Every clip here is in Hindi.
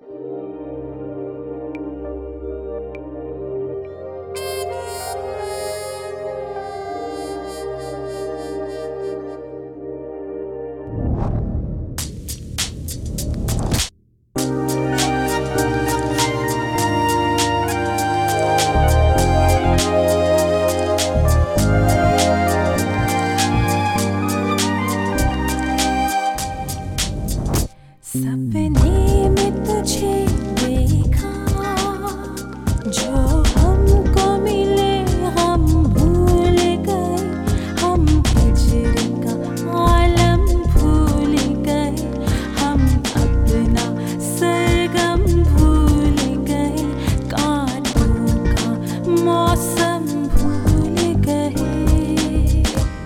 सपने में तुझे देखा, जो हमको मिले हम भूल गए, हम हिजर का आलम भूल गए, हम अपना सरगम भूल गए, कांटों का मौसम भूल गए।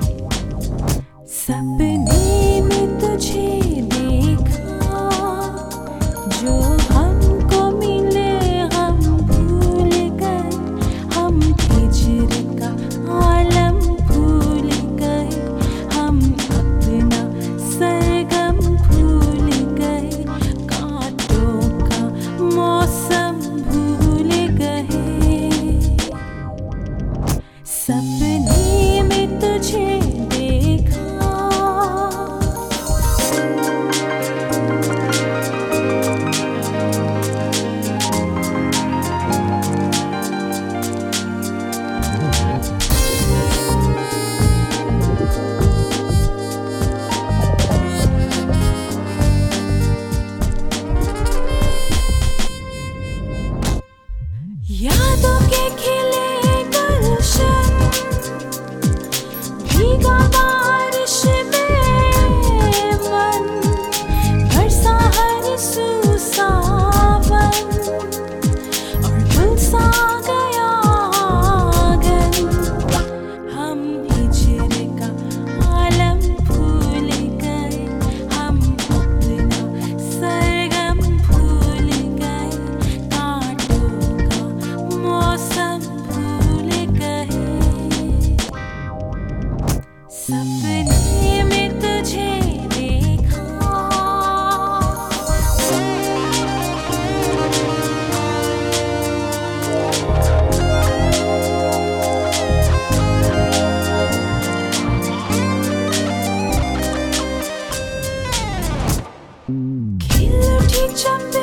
सपने में तुझे जो हमको मिले हम भूल गए, हम हिजर का आलम भूल गए, हम अपना सरगम भूल गए, कांटों का मौसम भूल गए। सपने में तुझे देखा। यादों के खिले गुलशन, भीगा बारिश में मन, बरसा हर सुसावन और धुल सा गया आंगन, हम हिजर का आलम भूल गए, हम अपना सरगम भूल गए, कांटों का मौसम भूल गए। सपने में तुझे देखा। खिल उठी चंबे